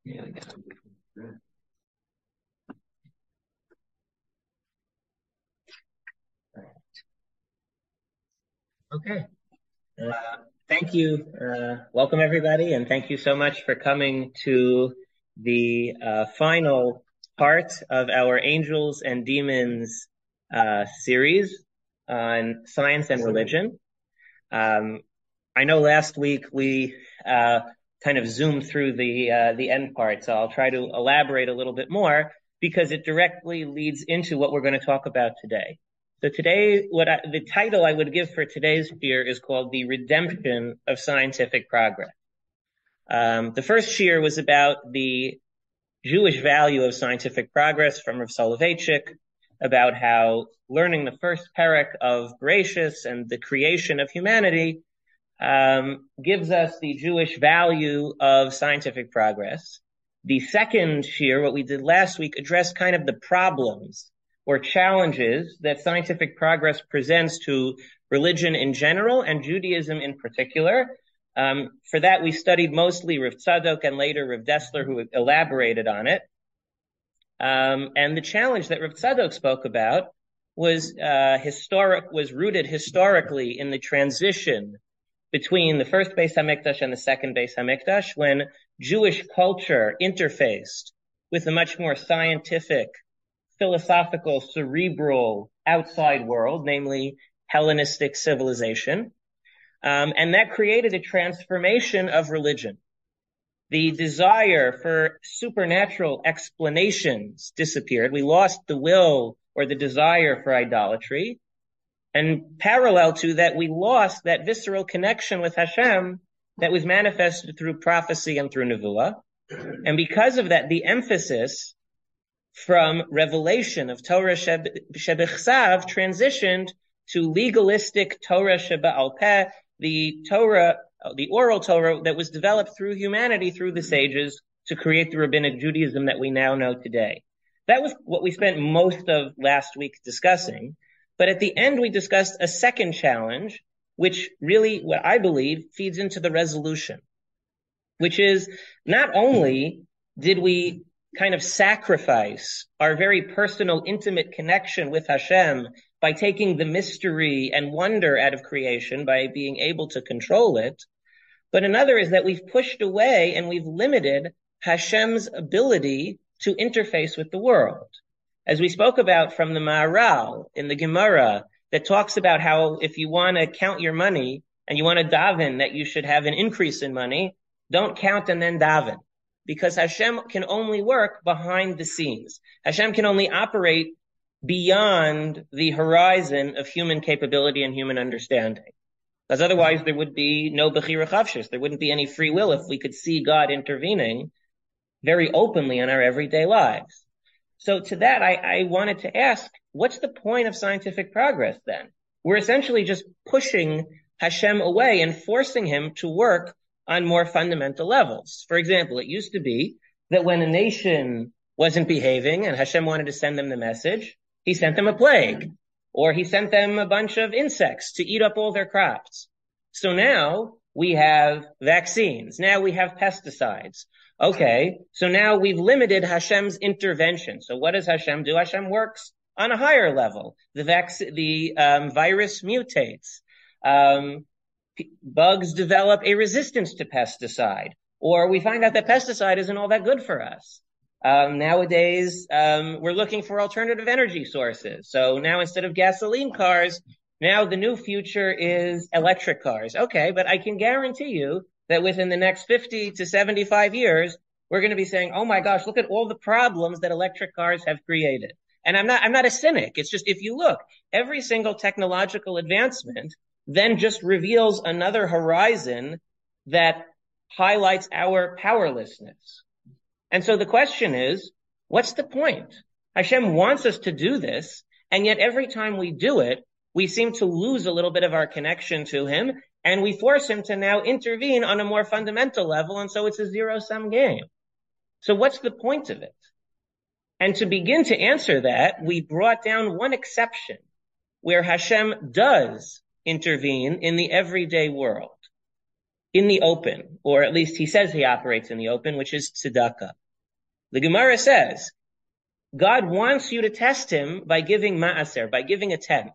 Okay. Thank you. Welcome everybody, and thank you so much for coming to the final part of our Angels and Demons series on science and religion. I know last week we kind of zoomed through the end part, so I'll try to elaborate a little bit more because it directly leads into what we're going to talk about today. So today, the title I would give for today's shiur is called The Redemption of Scientific Progress. The first shiur was about the Jewish value of scientific progress from Rav Soloveitchik, about how learning the first perek of Bereshis and the creation of humanity gives us the Jewish value of scientific progress. The second shiur, what we did last week, addressed kind of the problems or challenges that scientific progress presents to religion in general and Judaism in particular. For that, we studied mostly Rav Tzadok and later Rav Dessler, who elaborated on it. And the challenge that Rav Tzadok spoke about was rooted historically in the transition between the first Beis Hamikdash and the second Beis Hamikdash, when Jewish culture interfaced with a much more scientific, philosophical, cerebral outside world, namely Hellenistic civilization. And that created a transformation of religion. The desire for supernatural explanations disappeared. We lost the will or the desire for idolatry. And parallel to that, we lost that visceral connection with Hashem that was manifested through prophecy and through nevuah. And because of that, the emphasis from revelation of Torah shebichsav transitioned to legalistic Torah sheba'al peh, the Torah, the oral Torah that was developed through humanity, through the sages, to create the rabbinic Judaism that we now know today. That was what we spent most of last week discussing. But at the end, we discussed a second challenge, which really, what I believe, feeds into the resolution, which is not only did we kind of sacrifice our very personal, intimate connection with Hashem by taking the mystery and wonder out of creation, by being able to control it, but another is that we've pushed away and we've limited Hashem's ability to interface with the world. As we spoke about from the Maharal in the Gemara, that talks about how if you want to count your money and you want to daven that you should have an increase in money, don't count and then daven. Because Hashem can only work behind the scenes. Hashem can only operate beyond the horizon of human capability and human understanding. Because otherwise there would be no bechira chavshis. There wouldn't be any free will if we could see God intervening very openly in our everyday lives. So to that, I wanted to ask, what's the point of scientific progress then? We're essentially just pushing Hashem away and forcing him to work on more fundamental levels. For example, it used to be that when a nation wasn't behaving and Hashem wanted to send them the message, he sent them a plague, or he sent them a bunch of insects to eat up all their crops. So now we have vaccines. Now we have pesticides. Okay, so now we've limited Hashem's intervention. So what does Hashem do? Hashem works on a higher level. The virus mutates. Bugs develop a resistance to pesticide, or we find out that pesticide isn't all that good for us. Nowadays, we're looking for alternative energy sources. So now instead of gasoline cars, now the new future is electric cars. Okay, but I can guarantee you that within the next 50 to 75 years, we're going to be saying, oh my gosh, look at all the problems that electric cars have created. And I'm not a cynic. It's just, if you look, every single technological advancement then just reveals another horizon that highlights our powerlessness. And so the question is, what's the point? Hashem wants us to do this, and yet every time we do it, we seem to lose a little bit of our connection to him, and we force him to now intervene on a more fundamental level, and so it's a zero-sum game. So what's the point of it? And to begin to answer that, we brought down one exception where Hashem does intervene in the everyday world, in the open, or at least he says he operates in the open, which is tzedakah. The Gemara says, God wants you to test him by giving ma'aser, by giving a tenth.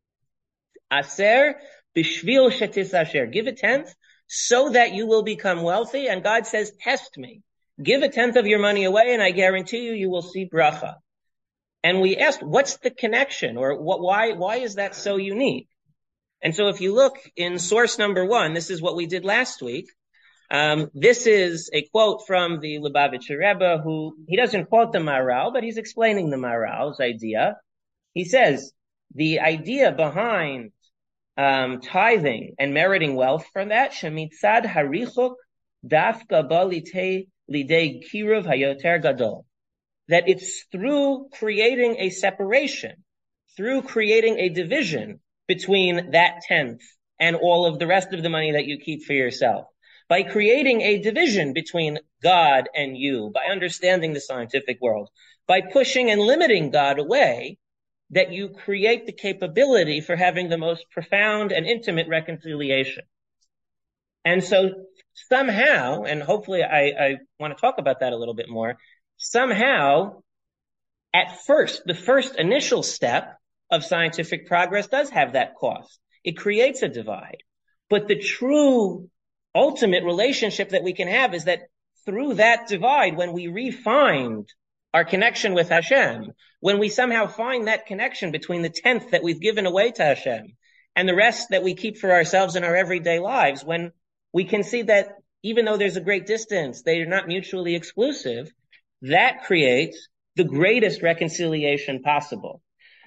Aser bishvil shetis asher. Give a tenth so that you will become wealthy. And God says, test me. Give a tenth of your money away and I guarantee you will see bracha. And we asked, what's the connection? Or why is that so unique? And so if you look in source number 1, this is what we did last week. This is a quote from the Lubavitcher Rebbe, who, he doesn't quote the Maharal, but he's explaining the Maharal's idea. He says, the idea behind tithing and meriting wealth from that, shemitzad harichuk dafka balite lidei kiruv hayoter gadol, that it's through creating a separation, through creating a division between that tenth and all of the rest of the money that you keep for yourself. By creating a division between God and you, by understanding the scientific world, by pushing and limiting God away, that you create the capability for having the most profound and intimate reconciliation. And so somehow, and hopefully I want to talk about that a little bit more, somehow, at first, the first initial step of scientific progress does have that cost. It creates a divide. But the true ultimate relationship that we can have is that through that divide, when we refind our connection with Hashem, when we somehow find that connection between the tenth that we've given away to Hashem and the rest that we keep for ourselves in our everyday lives, when we can see that even though there's a great distance, they are not mutually exclusive, that creates the greatest reconciliation possible.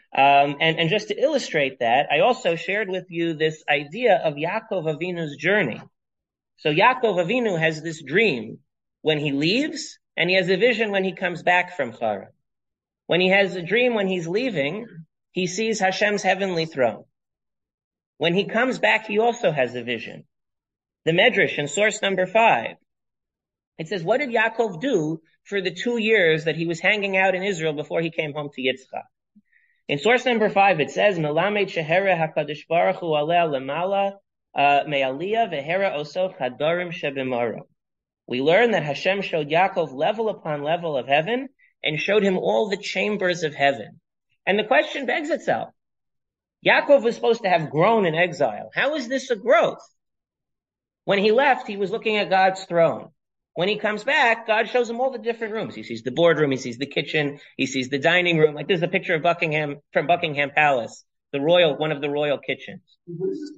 And just to illustrate that, I also shared with you this idea of Yaakov Avinu's journey. So Yaakov Avinu has this dream when he leaves, and he has a vision when he comes back from Haran. When he has a dream when he's leaving, he sees Hashem's heavenly throne. When he comes back, he also has a vision. The Medrash in source number 5, it says, what did Yaakov do for the 2 years that he was hanging out in Israel before he came home to Yitzchak? In source number 5, it says, Melamed shehera HaKadosh Baruch Hu aleh lemala me'aliyah vehera osof hadarim shebimaro. We learn that Hashem showed Yaakov level upon level of heaven and showed him all the chambers of heaven. And the question begs itself. Yaakov was supposed to have grown in exile. How is this a growth? When he left, he was looking at God's throne. When he comes back, God shows him all the different rooms. He sees the boardroom, he sees the kitchen, he sees the dining room. Like there's a picture of Buckingham, from Buckingham Palace, one of the royal kitchens. What is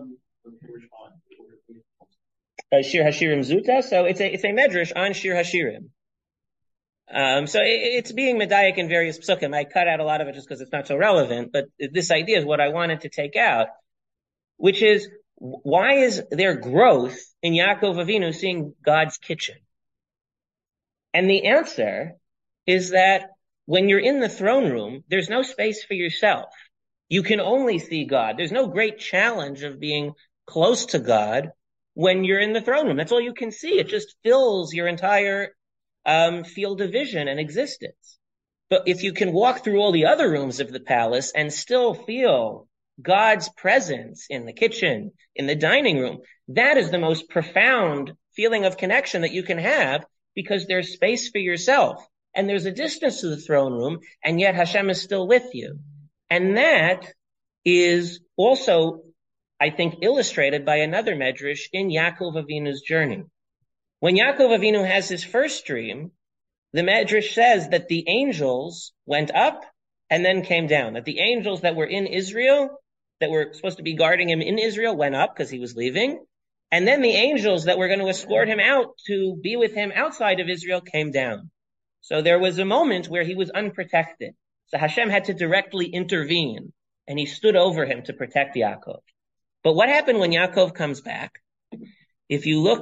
this Shir Hashirim Zuta? So it's a medrash on Shir Hashirim. So it's being medayik in various psukim. I cut out a lot of it just because it's not so relevant, but this idea is what I wanted to take out, which is, why is there growth in Yaakov Avinu seeing God's kitchen? And the answer is that when you're in the throne room, there's no space for yourself. You can only see God. There's no great challenge of being close to God when you're in the throne room. That's all you can see. It just fills your entire field of vision and existence. But if you can walk through all the other rooms of the palace and still feel God's presence in the kitchen, in the dining room, that is the most profound feeling of connection that you can have, because there's space for yourself and there's a distance to the throne room, and yet Hashem is still with you. And that is also, I think, illustrated by another medrash in Yaakov Avinu's journey. When Yaakov Avinu has his first dream, the medrash says that the angels went up and then came down, that the angels that were in Israel, that were supposed to be guarding him in Israel, went up because he was leaving. And then the angels that were going to escort him out to be with him outside of Israel came down. So there was a moment where he was unprotected. So Hashem had to directly intervene, and he stood over him to protect Yaakov. But what happened when Yaakov comes back? If you look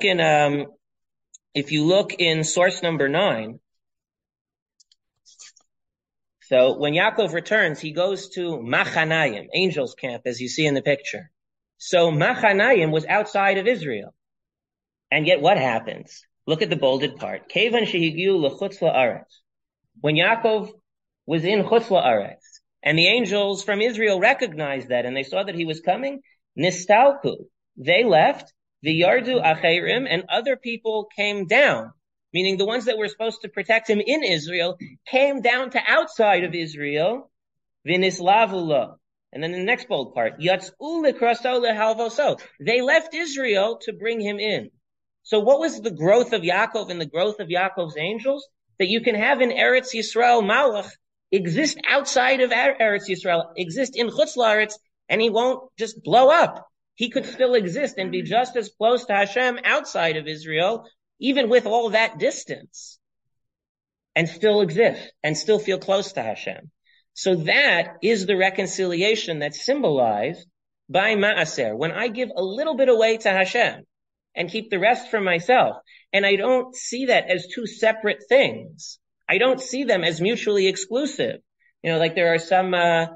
in source number 9, so when Yaakov returns, he goes to Machanayim, angel's camp, as you see in the picture. So Machanayim was outside of Israel. And yet what happens? Look at the bolded part. Kevan shehigiu lechutz la'aretz. When Yaakov was in chutz la'aretz, and the angels from Israel recognized that, and they saw that he was coming, nistalku, they left, the yardu acherim, and other people came down. meaning the ones that were supposed to protect him in Israel, came down to outside of Israel, v'nislavula. And then the next bold part, yatz'u lekraso lehalvoso. They left Israel to bring him in. So what was the growth of Yaakov and the growth of Yaakov's angels? That you can have in Eretz Yisrael Malach exist outside of Eretz Yisrael, exist in Chutz La'aretz, and he won't just blow up. He could still exist and be just as close to Hashem outside of Israel, even with all that distance, and still exist and still feel close to Hashem. So that is the reconciliation that's symbolized by Ma'aser. When I give a little bit away to Hashem and keep the rest for myself, and I don't see that as two separate things. I don't see them as mutually exclusive. Like there are some,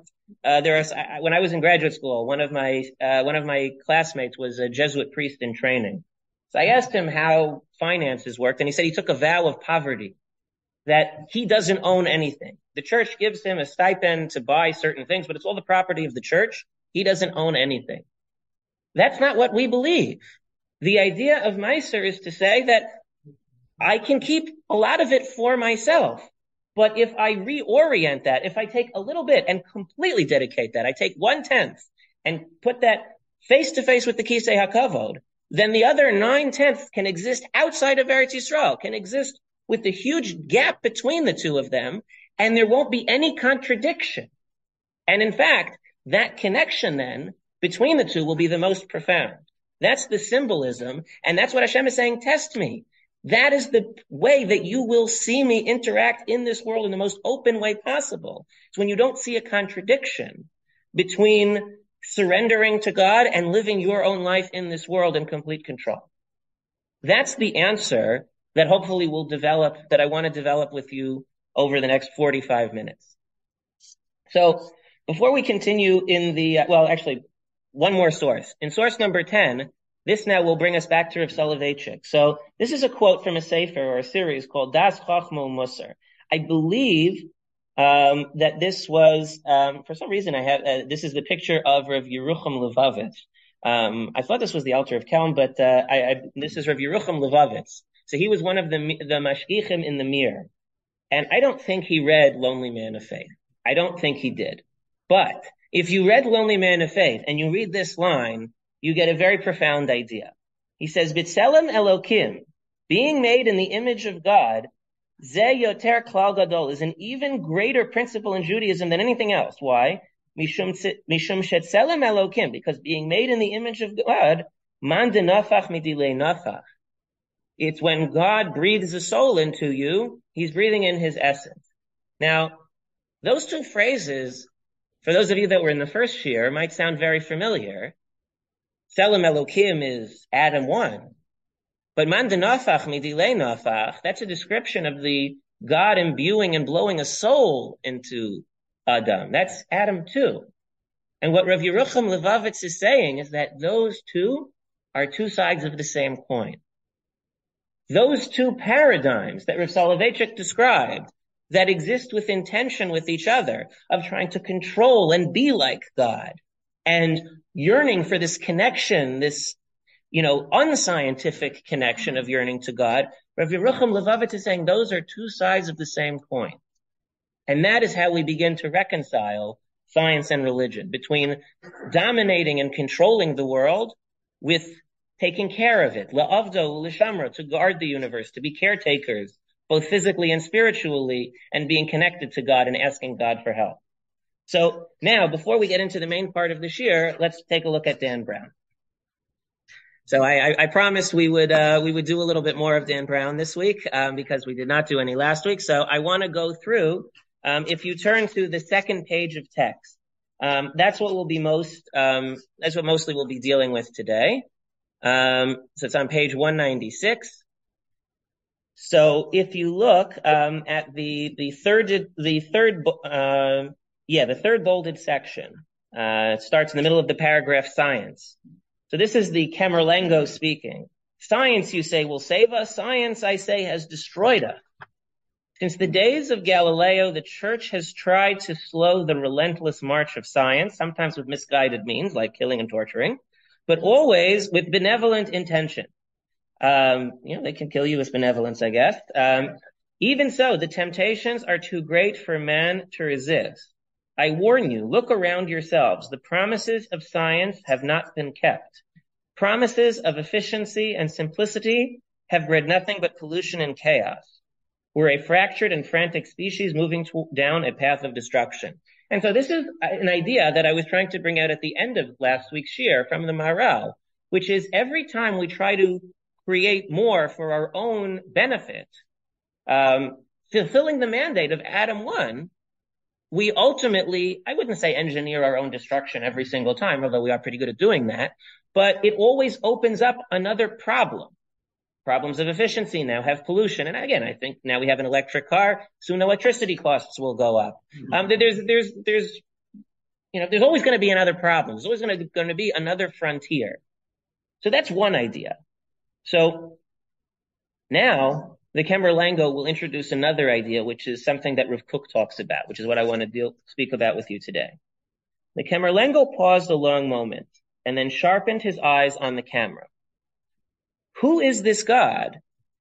when I was in graduate school, one of my classmates was a Jesuit priest in training. So I asked him how finances worked, and he said he took a vow of poverty, that he doesn't own anything. The church gives him a stipend to buy certain things, but it's all the property of the church. He doesn't own anything. That's not what we believe. The idea of Meiser is to say that I can keep a lot of it for myself. But if I reorient that, if I take a little bit and completely dedicate that, I take 1/10 and put that face to face with the Kisei HaKavod, then the other 9/10 can exist outside of Eretz Yisrael, can exist with the huge gap between the two of them, and there won't be any contradiction. And in fact, that connection then between the two will be the most profound. That's the symbolism, and that's what Hashem is saying, test me. That is the way that you will see me interact in this world in the most open way possible. It's when you don't see a contradiction between surrendering to God and living your own life in this world in complete control. That's the answer that hopefully will develop, that I want to develop with you over the next 45 minutes. So before we continue in actually, one more source. In source number 10, this now will bring us back to Rav Soloveitchik. So this is a quote from a sefer or a series called Das Chachma Musar. I believe that this was, for some reason I have, this is the picture of Rav Yerucham Levovitz. I thought this was the Alter of Kelm, but this is Rav Yerucham Levovitz. So he was one of the mashgichim in the Mir. And I don't think he read Lonely Man of Faith. I don't think he did. But if you read Lonely Man of Faith and you read this line, you get a very profound idea. He says, B'Tselem Elokim, being made in the image of God, Ze Yoter Klal Gadol, is an even greater principle in Judaism than anything else. Why? Mishum Shetzelem Elokim, because being made in the image of God, Man de Nafach Midilei Nafach. It's when God breathes a soul into you, he's breathing in his essence. Now, those two phrases, for those of you that were in the first year, might sound very familiar. Tselem Elokim is Adam 1. But Man de Nafach Midilei Nafach, that's a description of the God imbuing and blowing a soul into Adam. That's Adam 2. And what Rav Yerucham Levovitz is saying is that those two are two sides of the same coin. Those two paradigms that Rav Soloveitchik described that exist within tension with each other, of trying to control and be like God, and yearning for this connection, this, unscientific connection of yearning to God, Rav Yerucham Levovitz is saying those are two sides of the same coin. And that is how we begin to reconcile science and religion, between dominating and controlling the world with taking care of it, la'avdo, l'shamra, to guard the universe, to be caretakers, both physically and spiritually, and being connected to God and asking God for help. So now, before we get into the main part of the shir, let's take a look at Dan Brown. So I promised we would do a little bit more of Dan Brown this week, because we did not do any last week. So I want to go through, if you turn to the second page of text, that's what mostly we'll be dealing with today. So it's on page 196. So if you look at the third bolded section, it starts in the middle of the paragraph science. So this is the Kemerlengo speaking. Science, you say, will save us. Science, I say, has destroyed us. Since the days of Galileo, the church has tried to slow the relentless march of science, sometimes with misguided means like killing and torturing, but always with benevolent intention. They can kill you with benevolence, I guess. Even so, the temptations are too great for man to resist. I warn you, look around yourselves. The promises of science have not been kept. Promises of efficiency and simplicity have bred nothing but pollution and chaos. We're a fractured and frantic species moving down a path of destruction. And so this is an idea that I was trying to bring out at the end of last week's shir from the Maharal, which is every time we try to create more for our own benefit, fulfilling the mandate of Adam 1, we ultimately, I wouldn't say engineer our own destruction every single time, although we are pretty good at doing that, but it always opens up another problem. Problems of efficiency now have pollution. And again, I think now we have an electric car, soon electricity costs will go up. There's always going to be another problem. There's always going to be another frontier. So that's one idea. So now the Kemer Lango will introduce another idea, which is something that Rav Kook talks about, which is what I want to speak about with you today. The Kemer Lango paused a long moment and then sharpened his eyes on the camera. Who is this God?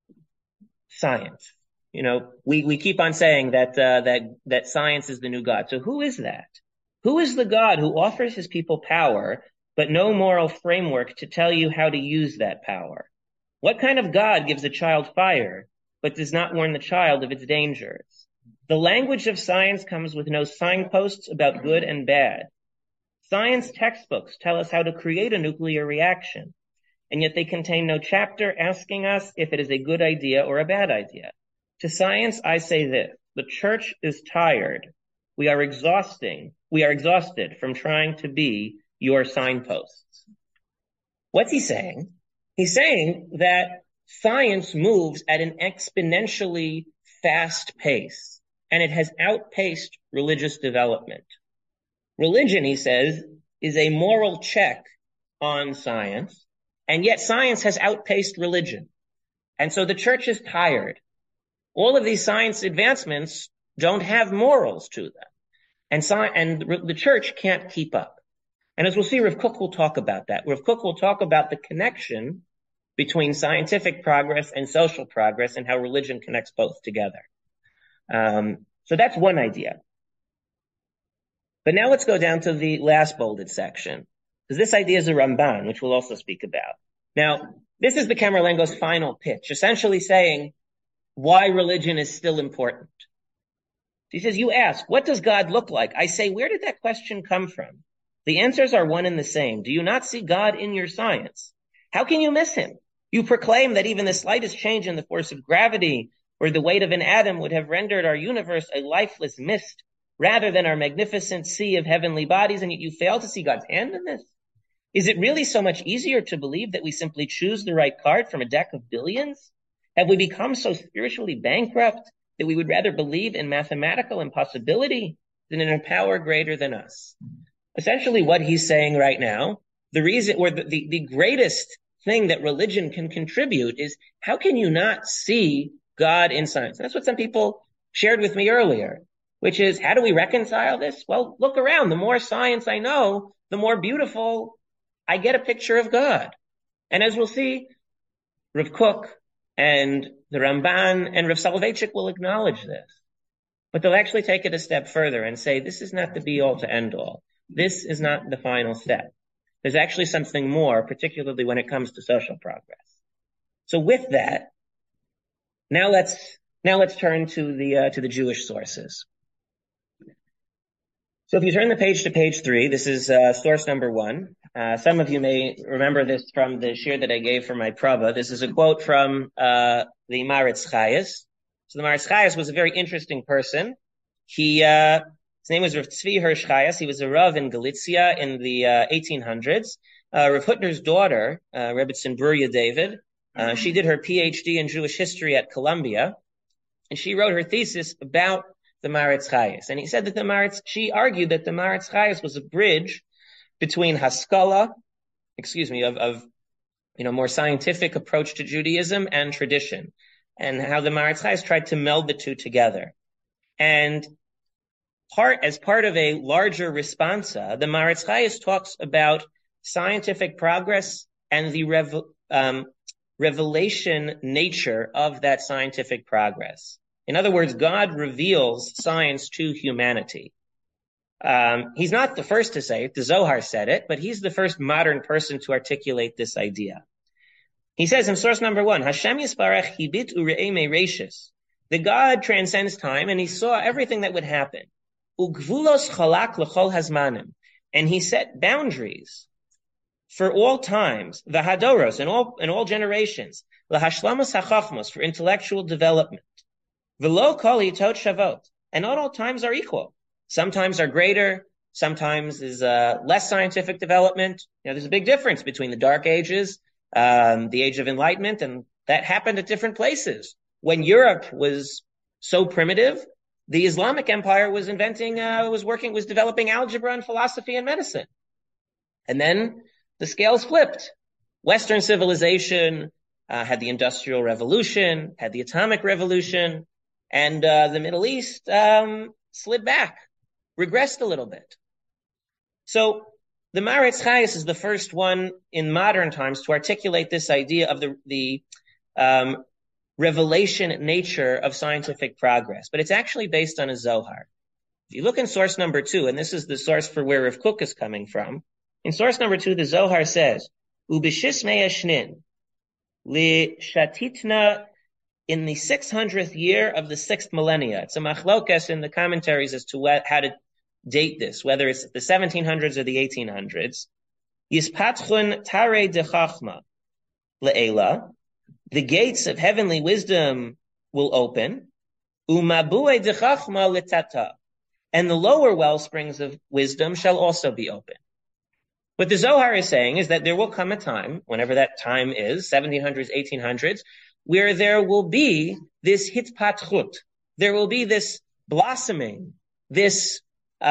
Science. We keep on saying that science is the new God. So who is that? Who is the God who offers his people power, but no moral framework to tell you how to use that power? What kind of God gives a child fire, but does not warn the child of its dangers? The language of science comes with no signposts about good and bad. Science textbooks tell us how to create a nuclear reaction, and yet they contain no chapter asking us if it is a good idea or a bad idea. To science, I say this: the church is tired. We are exhausted from trying to be your signposts. What's he saying? He's saying that science moves at an exponentially fast pace, and it has outpaced religious development. Religion, he says, is a moral check on science, and yet science has outpaced religion. And so the church is tired. All of these science advancements don't have morals to them. And the church can't keep up. And as we'll see, Rav Kook will talk about that. Rav Kook will talk about the connection between scientific progress and social progress and how religion connects both together. So that's one idea. But now let's go down to the last bolded section, because this idea is a Ramban, which we'll also speak about. Now, this is the Kemer Lango's final pitch, essentially saying why religion is still important. He says, you ask, what does God look like? I say, where did that question come from? The answers are one and the same. Do you not see God in your science? How can you miss him? You proclaim that even the slightest change in the force of gravity or the weight of an atom would have rendered our universe a lifeless mist rather than our magnificent sea of heavenly bodies, and yet you fail to see God's hand in this? Is it really so much easier to believe that we simply choose the right card from a deck of billions? Have we become so spiritually bankrupt that we would rather believe in mathematical impossibility than in a power greater than us? Essentially what he's saying right now, the reason, or the greatest thing that religion can contribute is, how can you not see God in science? And that's what some people shared with me earlier, which is, how do we reconcile this? Well, look around. The more science I know, the more beautiful I get a picture of God. And as we'll see, Rav Kook and the Ramban and Rav Soloveitchik will acknowledge this. But they'll actually take it a step further and say, this is not the be-all to end-all. This is not the final step. There's actually something more, particularly when it comes to social progress. So with that, now let's turn to the Jewish sources. So if you turn the page to page 3, this is source number 1. Some of you may remember this from the shir that I gave for my prava. This is a quote from the Maharitz Chayes. So the Maharitz Chayes was a very interesting person. His name was Rav Tzvi Hirsch Chayes. He was a Rav in Galicia in the 1800s. Rav Hutner's daughter, Rebbetzin Bruria David, she did her PhD in Jewish history at Columbia, and she wrote her thesis about the Maharitz Chayes. And he said that she argued that the Maharitz Chayes was a bridge between Haskalah, of more scientific approach to Judaism and tradition, and how the Maharitz Chayes tried to meld the two together. And as part of a larger responsa, the Maharitz Chayes talks about scientific progress and the revelation nature of that scientific progress. In other words, God reveals science to humanity. He's not the first to say it. The Zohar said it, but he's the first modern person to articulate this idea. He says in source number 1, Hashem Yisbarach hibit ure'ei mereishis. The God transcends time, and he saw everything that would happen. Ugvulos chalak l'chol hazmanim. And he set boundaries for all times, the hadoros, in all generations, lahashlamas hachachmos, for intellectual development. V'lo kol hitot shavot. And not all times are equal. Sometimes are greater, sometimes is less scientific development. There's a big difference between the Dark Ages, the Age of Enlightenment, and that happened at different places. When Europe was so primitive, the Islamic Empire was developing algebra and philosophy and medicine. And then the scales flipped. Western civilization had the Industrial Revolution, had the Atomic Revolution, and the Middle East slid back, regressed a little bit. So the Maharatz Chayes is the first one in modern times to articulate this idea of the revelation nature of scientific progress. But it's actually based on a Zohar. If you look in source number 2, and this is the source for where Rav Kook is coming from, in source number 2, the Zohar says, Ubishis me'eshnin, li shatitna, in the 600th year of the 6th millennia. It's a machlokas in the commentaries as to how to date this, whether it's the 1700s or the 1800s. Yispatchun tare de chachma le'ela, the gates of heavenly wisdom will open, umabue de chachma letata, and the lower well springs of wisdom shall also be open. What the Zohar is saying is that there will come a time, whenever that time is, 1700s, 1800s, where there will be this hitpatchut, there will be this blossoming, this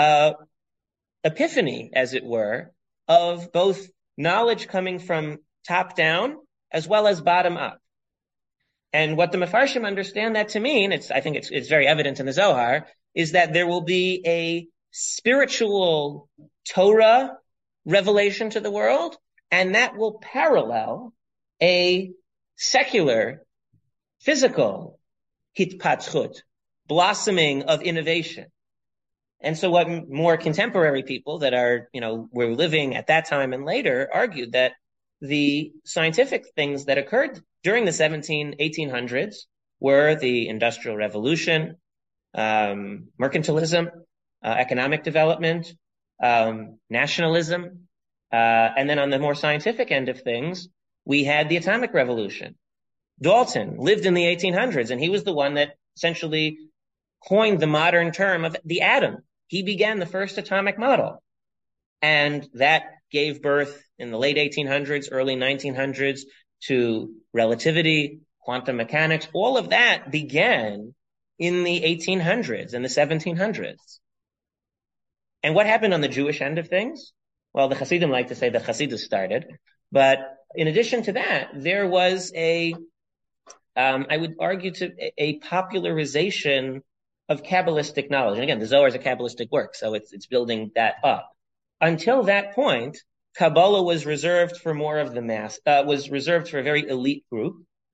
epiphany, as it were, of both knowledge coming from top down as well as bottom up. And what the Mefarshim understand that to mean, I think it's very evident in the Zohar, is that there will be a spiritual Torah revelation to the world, and that will parallel a secular, physical hitpatchut, blossoming of innovation. And so what more contemporary people that were living at that time and later argued that the scientific things that occurred during the 1800s were the Industrial Revolution, mercantilism, economic development, nationalism, and then on the more scientific end of things, we had the Atomic Revolution. Dalton lived in the 1800s, and he was the one that essentially coined the modern term of the atom. He began the first atomic model. And that gave birth in the late 1800s, early 1900s to relativity, quantum mechanics. All of that began in the 1800s and the 1700s. And what happened on the Jewish end of things? Well, the Hasidim like to say the Hasidus started. But in addition to that, there was I would argue, a popularization of Kabbalistic knowledge. And again, the Zohar is a Kabbalistic work, so it's building that up. Until that point, Kabbalah was reserved for more of the mass, was reserved for a very elite group.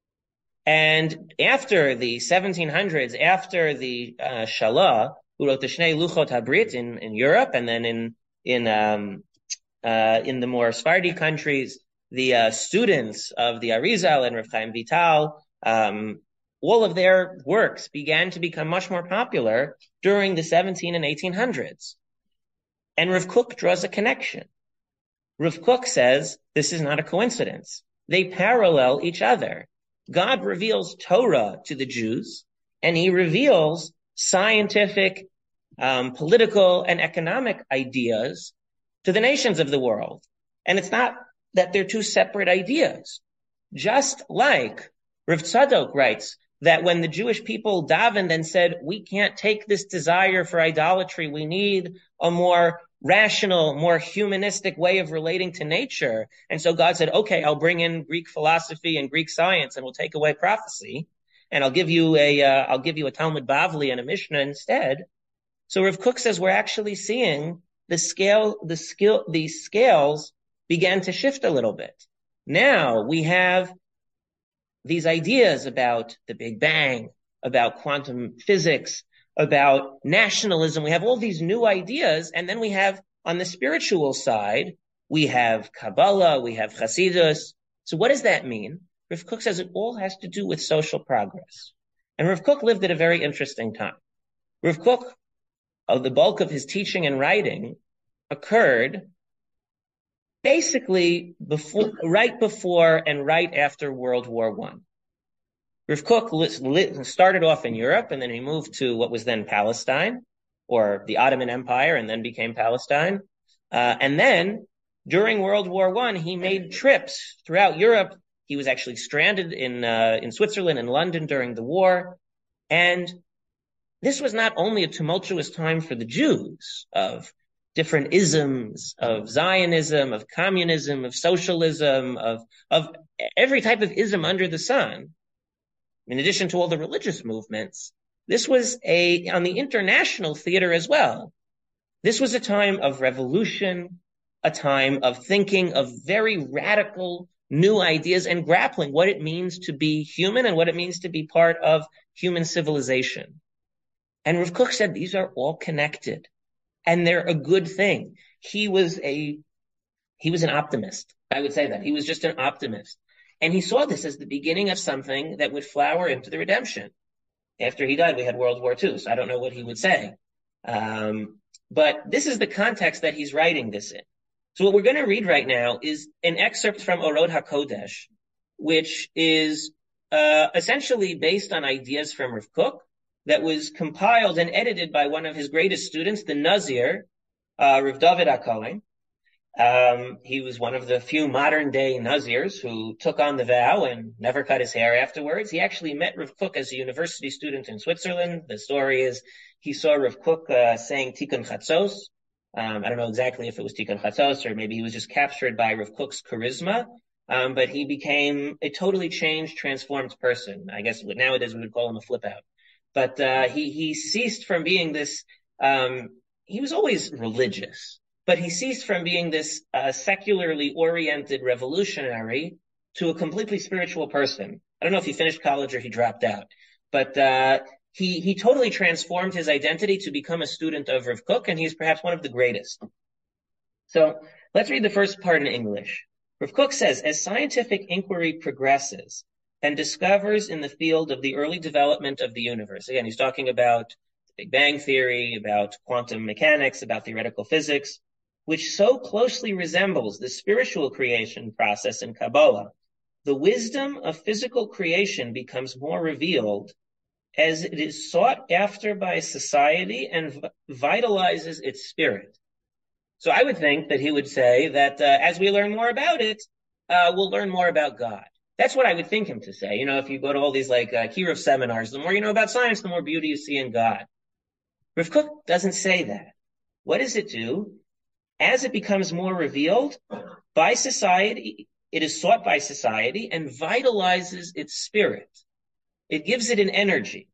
And after the 1700s, after the Shalah, who wrote the Shnei Luchot HaBrit in Europe, and then in the more Sephardi countries, the students of the Arizal and Rav Chaim Vital, all of their works began to become much more popular during the 17 and 1800s. And Rav Kook draws a connection. Rav Kook says this is not a coincidence. They parallel each other. God reveals Torah to the Jews, and he reveals scientific, political, and economic ideas to the nations of the world. And it's not that they're two separate ideas. Just like Rav Tzadok writes that when the Jewish people davened and said, we can't take this desire for idolatry, we need a more rational, more humanistic way of relating to nature. And so God said, okay, I'll bring in Greek philosophy and Greek science, and we'll take away prophecy, and I'll give you a Talmud Bavli and a Mishnah instead. So Rav Kook says we're actually seeing the scales began to shift a little bit. Now we have these ideas about the Big Bang, about quantum physics, about nationalism. We have all these new ideas. And then we have, on the spiritual side, we have Kabbalah, we have Hasidus. So what does that mean? Rav Kook says it all has to do with social progress. And Rav Kook lived at a very interesting time. Rav Kook, the bulk of his teaching and writing occurred basically right before and right after World War I. Rav Kook started off in Europe, and then he moved to what was then Palestine, or the Ottoman Empire, and then became Palestine. And then during World War I, he made trips throughout Europe. He was actually stranded in Switzerland and London during the war. And this was not only a tumultuous time for the Jews of different isms, of Zionism, of communism, of socialism, of every type of ism under the sun. In addition to all the religious movements, this was on the international theater as well. This was a time of revolution, a time of thinking of very radical new ideas and grappling what it means to be human and what it means to be part of human civilization. And Rav Kook said these are all connected and they're a good thing. He was an optimist. I would say that. He was just an optimist. And he saw this as the beginning of something that would flower into the redemption. After he died, we had World War II, so I don't know what he would say. But this is the context that he's writing this in. So what we're going to read right now is an excerpt from Orot HaKodesh, which is essentially based on ideas from Rav Kook that was compiled and edited by one of his greatest students, the Nazir, Rav David HaKohen. He was one of the few modern day Nazirs who took on the vow and never cut his hair afterwards. He actually met Rav Kook as a university student in Switzerland. The story is he saw Rav Kook saying Tikkun Chatzos. I don't know exactly if it was Tikkun Chatzos or maybe he was just captured by Rav Kook's charisma. But he became a totally changed, transformed person. I guess nowadays we would call him a flip out. But he ceased from being this, he was always religious, but he ceased from being this secularly oriented revolutionary to a completely spiritual person. I don't know if he finished college or he dropped out, but he totally transformed his identity to become a student of Rav Kook, and he's perhaps one of the greatest. So let's read the first part in English. Rav Kook says, as scientific inquiry progresses and discovers in the field of the early development of the universe, again, he's talking about the Big Bang Theory, about quantum mechanics, about theoretical physics, which so closely resembles the spiritual creation process in Kabbalah, the wisdom of physical creation becomes more revealed as it is sought after by society and vitalizes its spirit. So I would think that he would say that as we learn more about it, we'll learn more about God. That's what I would think him to say. You know, if you go to all these like Kirov seminars, the more you know about science, the more beauty you see in God. Rav Kook doesn't say that. What does it do? As it becomes more revealed by society, it is sought by society and vitalizes its spirit. It gives it an energy.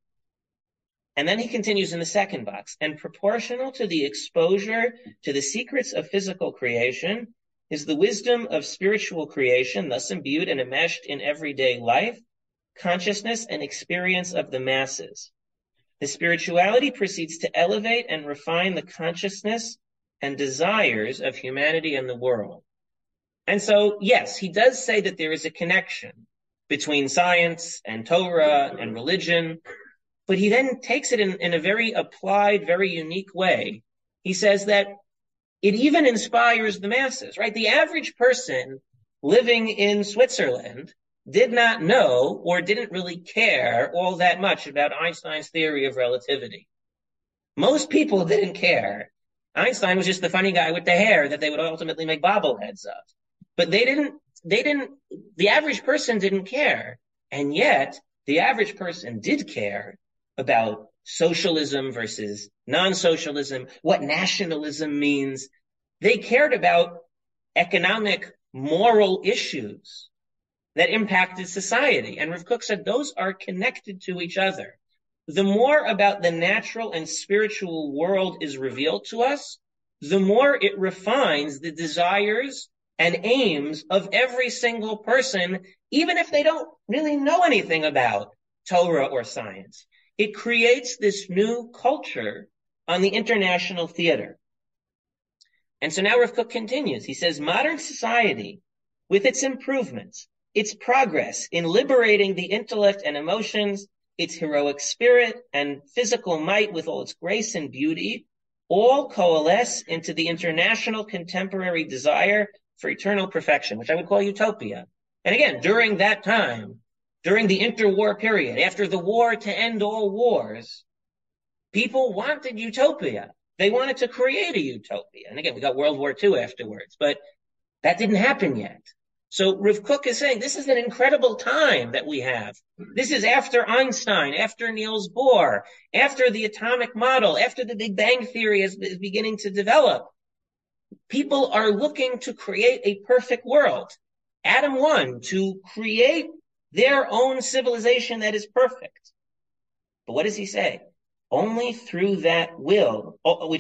And then he continues in the second box, and proportional to the exposure to the secrets of physical creation is the wisdom of spiritual creation, thus imbued and enmeshed in everyday life, consciousness, and experience of the masses. The spirituality proceeds to elevate and refine the consciousness and desires of humanity and the world. And so, yes, he does say that there is a connection between science and Torah and religion, but he then takes it in a very applied, very unique way. He says that it even inspires the masses, right? The average person living in Switzerland did not know or didn't really care all that much about Einstein's theory of relativity. Most people didn't care. Einstein was just the funny guy with the hair that they would ultimately make bobbleheads of. But the average person didn't care. And yet, the average person did care about socialism versus non-socialism, what nationalism means. They cared about economic, moral issues that impacted society. And Rav Kook said those are connected to each other. The more about the natural and spiritual world is revealed to us, the more it refines the desires and aims of every single person, even if they don't really know anything about Torah or science. It creates this new culture on the international theater. And so now Rav Kook continues. He says, modern society, with its improvements, its progress in liberating the intellect and emotions, its heroic spirit and physical might with all its grace and beauty, all coalesce into the international contemporary desire for eternal perfection, which I would call utopia. And again, during that time, during the interwar period, after the war to end all wars, people wanted utopia. They wanted to create a utopia. And again, we got World War II afterwards, but that didn't happen yet. So Rav Kook is saying this is an incredible time that we have. This is after Einstein, after Niels Bohr, after the atomic model, after the Big Bang Theory is beginning to develop. People are looking to create a perfect world. Adam won to create their own civilization that is perfect. But what does he say? Only through that will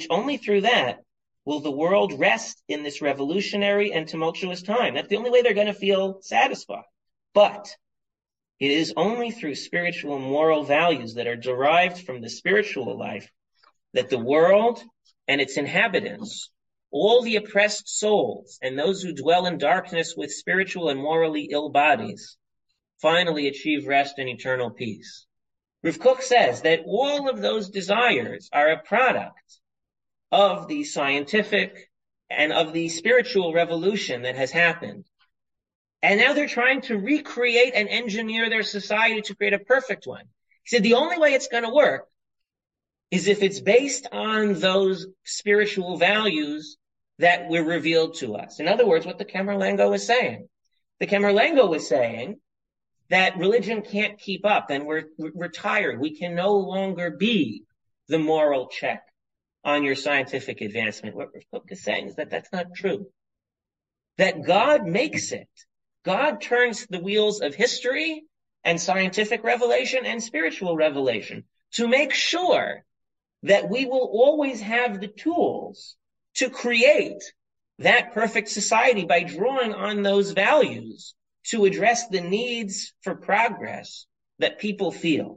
the world rest in this revolutionary and tumultuous time. That's the only way they're going to feel satisfied. But it is only through spiritual and moral values that are derived from the spiritual life that the world and its inhabitants, all the oppressed souls and those who dwell in darkness with spiritual and morally ill bodies, finally achieve rest and eternal peace. Rav Kook says that all of those desires are a product of the scientific and of the spiritual revolution that has happened. And now they're trying to recreate and engineer their society to create a perfect one. He said the only way it's going to work is if it's based on those spiritual values that were revealed to us. In other words, what the Camerlengo is saying. The Camerlengo is saying that religion can't keep up and we're tired. We can no longer be the moral check on your scientific advancement. What Rav Kook is saying is that that's not true. That God makes it. God turns the wheels of history and scientific revelation and spiritual revelation to make sure that we will always have the tools to create that perfect society by drawing on those values to address the needs for progress that people feel.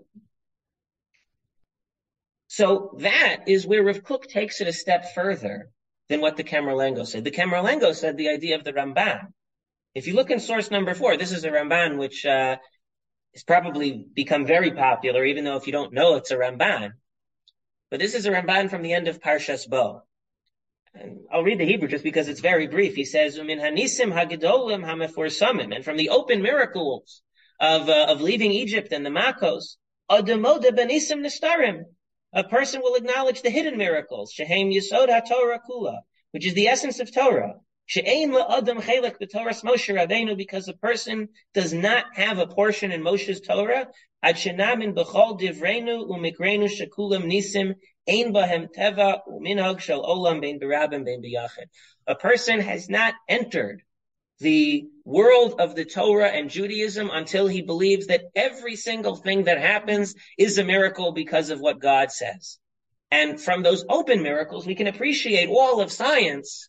So that is where Rav Kook takes it a step further than what the Camerlengo said. The Camerlengo said the idea of the Ramban. If you look in source number 4, this is a Ramban which has probably become very popular, even though if you don't know it's a Ramban. But this is a Ramban from the end of Parshas Bo. And I'll read the Hebrew just because it's very brief. He says, "Umin hanisim hagedolim hamefursamim," and from the open miracles of leaving Egypt and the Makos, "Adamoda benisim nistarim," a person will acknowledge the hidden miracles, shehem yisod haTorah kula, which is the essence of Torah. She'ein la'adam chelek b'Torahs Moshe Rabbeinu, because a person does not have a portion in Moshe's Torah. Ad shenamin b'chol divreinu u'mikrenu shekulam nisim ein bahem teva u'minhag shel olam bein berabim bein biyachid. A person has not entered the world of the Torah and Judaism until he believes that every single thing that happens is a miracle because of what God says. And from those open miracles, we can appreciate all of science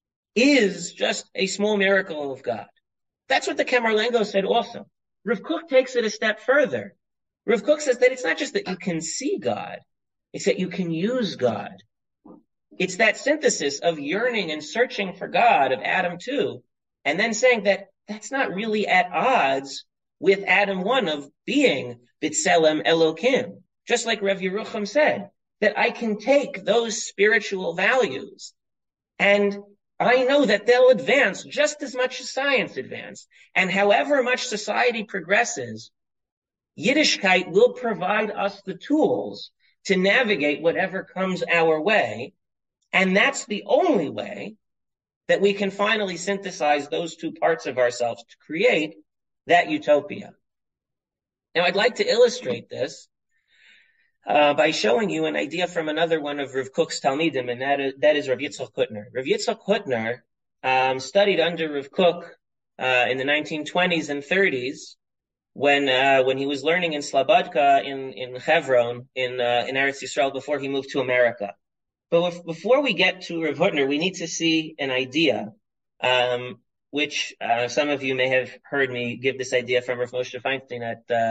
is just a small miracle of God. That's what the Camerlengo said also. Rav Kook takes it a step further. Rav Kook says that it's not just that you can see God, it's that you can use God. It's that synthesis of yearning and searching for God of Adam 2, and then saying that that's not really at odds with Adam 1 of being B'Tselem Elokim. Just like Rav Yerucham said, that I can take those spiritual values and I know that they'll advance just as much as science advanced. And however much society progresses, Yiddishkeit will provide us the tools to navigate whatever comes our way. And that's the only way that we can finally synthesize those two parts of ourselves to create that utopia. Now, I'd like to illustrate this by showing you an idea from another one of Rav Kook's Talmidim, and that is Rav Yitzchak Hutner. Rav Yitzchak Hutner studied under Rav Kook in the 1920s and 30s when he was learning in Slobodka in Hebron in Eretz Yisrael before he moved to America. But before we get to Rav Hutner, we need to see an idea which some of you may have heard me give this idea from Rav Moshe Feinstein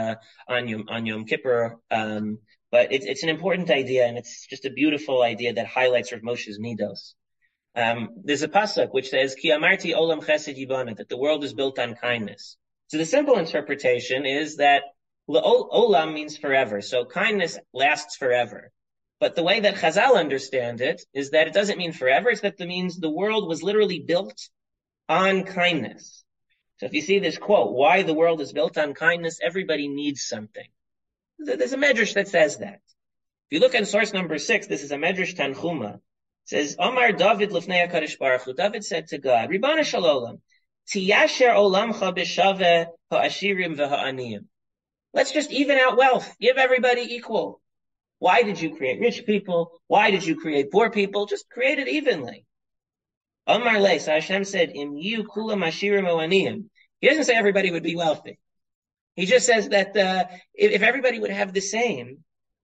on Yom Kippur. But it's an important idea, and it's just a beautiful idea that highlights Rav Moshe's midos. There's a pasuk which says, "Ki amarti olam chesed yibana," that the world is built on kindness. So the simple interpretation is that olam means forever, so kindness lasts forever. But the way that Chazal understand it is that it doesn't mean forever. It's that it means the world was literally built on kindness. So if you see this quote, why the world is built on kindness, everybody needs something. There's a medrash that says that. If you look at source number 6, this is a medrash Tanchuma. It says, Omar David Lifnei HaKadosh Baruch Hu, David said to God, Ribbono shel olam, tiyasher olamcha b'shaveh ha'ashirim v'ha'aniyim. Let's just even out wealth. Give everybody equal. Why did you create rich people? Why did you create poor people? Just create it evenly. Amar le, so Hashem said, Im yu kulam ashirim oaniyim. He doesn't say everybody would be wealthy. He just says that if everybody would have the same,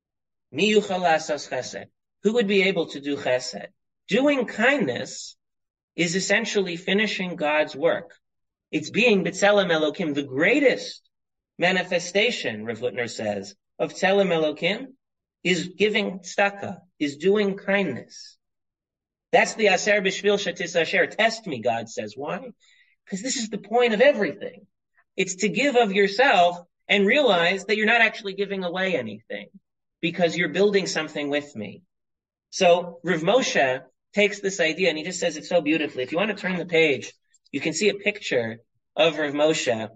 mi yuchal la'asos chesed. Who would be able to do chesed? Doing kindness is essentially finishing God's work. It's being B'Tselem Elokim, the greatest manifestation, Rav Lutner says, of Tselem Elokim, is giving tzedakah, is doing kindness. That's the aser b'shvil shatis asher. Test me, God says. Why? Because this is the point of everything. It's to give of yourself and realize that you're not actually giving away anything because you're building something with me. So Rav Moshe takes this idea and he just says it so beautifully. If you want to turn the page, you can see a picture of Rav Moshe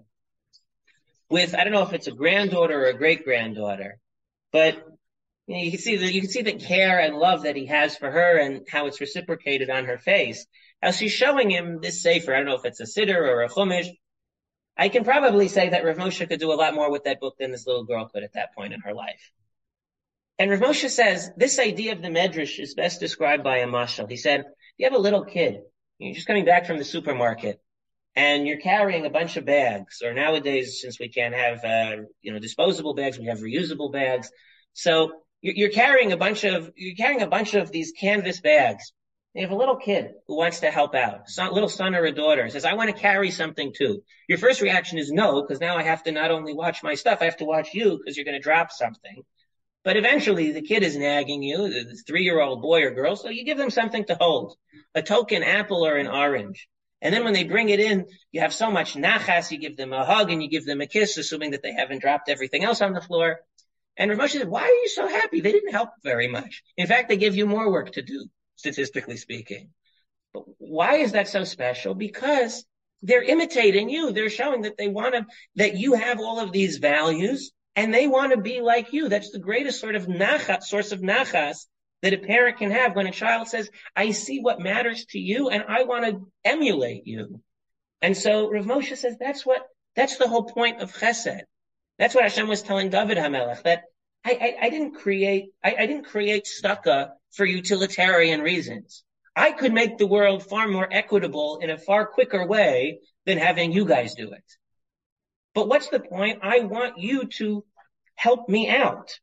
with, I don't know if it's a granddaughter or a great-granddaughter, but you can see the care and love that he has for her and how it's reciprocated on her face. As she's showing him this sefer, I don't know if it's a siddur or a chumash. I can probably say that Rav Moshe could do a lot more with that book than this little girl could at that point in her life. And Rav Moshe says this idea of the medrash is best described by a mashal. He said, you have a little kid, you're just coming back from the supermarket, and you're carrying a bunch of bags. Or nowadays, since we can't have disposable bags, we have reusable bags. So you're carrying a bunch of these canvas bags. You have a little kid who wants to help out, little son or a daughter, says, I want to carry something too. Your first reaction is no, because now I have to not only watch my stuff, I have to watch you because you're going to drop something. But eventually the kid is nagging you, the 3-year-old boy or girl, so you give them something to hold, a token apple or an orange. And then when they bring it in, you have so much nachas, you give them a hug and you give them a kiss, assuming that they haven't dropped everything else on the floor. And Rav Moshe said, why are you so happy? They didn't help very much. In fact, they give you more work to do, statistically speaking. But why is that so special? Because they're imitating you. They're showing that that you have all of these values and they want to be like you. That's the greatest sort of source of nachas that a parent can have when a child says, I see what matters to you and I want to emulate you. And so Rav Moshe says, that's the whole point of chesed. That's what Hashem was telling David HaMelech, that I didn't create tzedakah for utilitarian reasons. I could make the world far more equitable in a far quicker way than having you guys do it. But what's the point? I want you to help me out.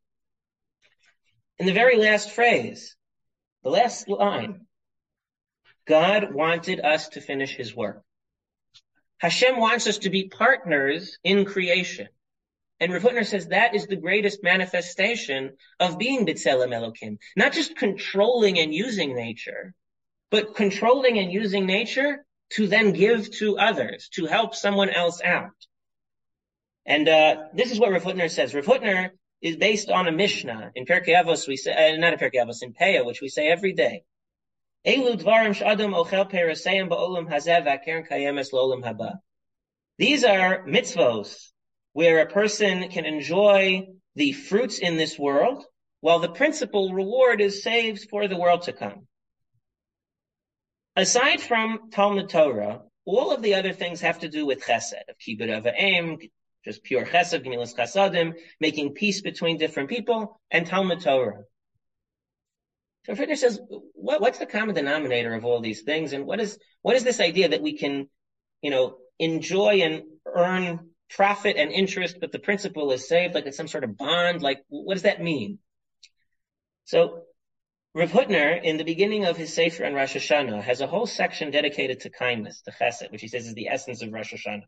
In the very last phrase, the last line, God wanted us to finish his work. Hashem wants us to be partners in creation. And Rav Hutner says that is the greatest manifestation of being B'Tselem Elokim. Not just controlling and using nature, but controlling and using nature to then give to others, to help someone else out. And this is what Rav Hutner says. Rav Hutner is based on a Mishnah in Pirkei Avos, not in Pirkei Avos, in Peah, which we say every day. Elu dvarim sh'adam ochel peraseim ba'olam hazeh v'akeren kayemes l'olam haba. These are mitzvos where a person can enjoy the fruits in this world, while the principal reward is saved for the world to come. Aside from Talmud Torah, all of the other things have to do with chesed, of kibbud av va'em, just pure chesed, gemilas chasadim, making peace between different people, and Talmud Torah. So Friedrich says, what's the common denominator of all these things, and what is this idea that we can, enjoy and earn profit and interest, but the principal is saved, like it's some sort of bond? Like, what does that mean? So Rav Hutner, in the beginning of his Sefer on Rosh Hashanah, has a whole section dedicated to kindness, to chesed, which he says is the essence of Rosh Hashanah.